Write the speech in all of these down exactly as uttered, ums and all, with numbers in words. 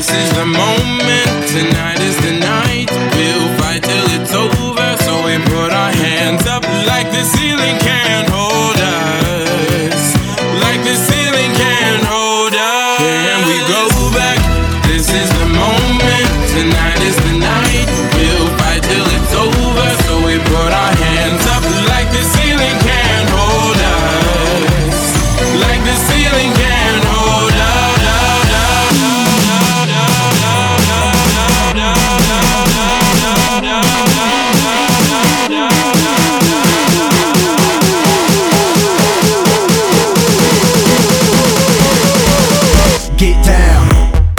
This is the moment, tonight is the night. We'll fight till it's over, so we put our hands up like the ceiling can't hold us. Like the ceiling can't hold us. And we go back, this is the moment, tonight is the night. We'll fight till it's over, so we put our hands up like the ceiling can't hold us. Like the ceiling can't hold us. Get down.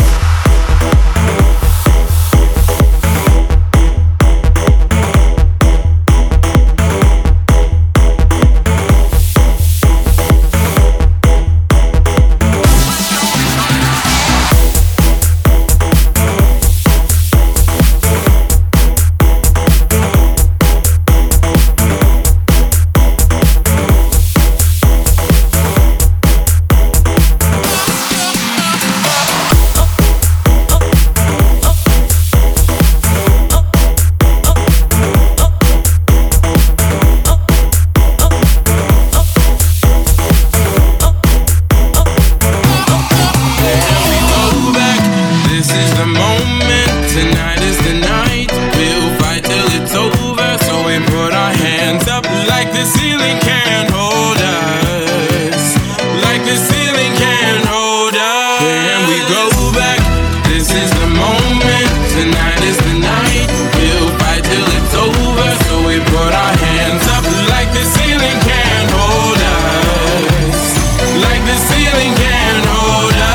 Tonight is the night, we'll fight till it's over, so we put our hands up like the ceiling can't hold us. Like the ceiling can't hold us. And we go back, this is the moment, tonight is the night, we'll fight till it's over, so we put our hands up like the ceiling can't hold us. Like the ceiling can't hold us.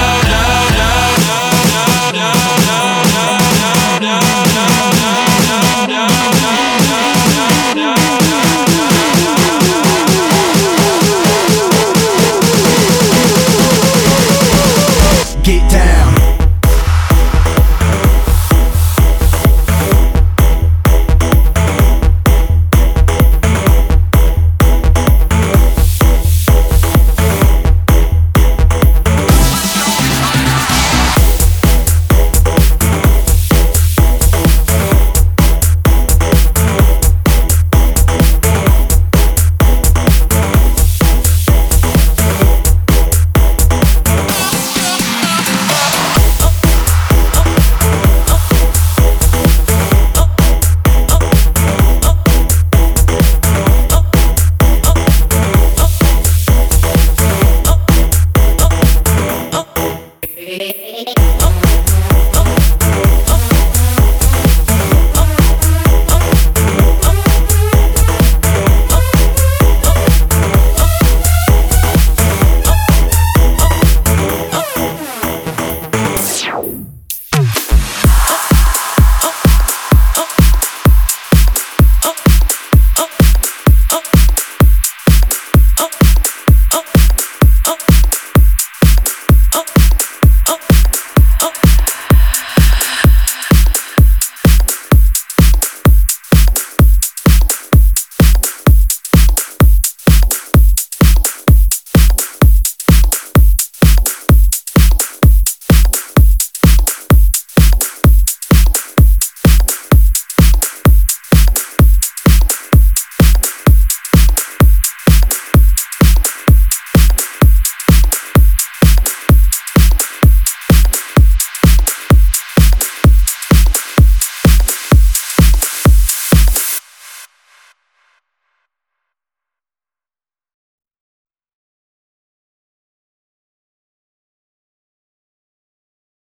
Get down. Oh.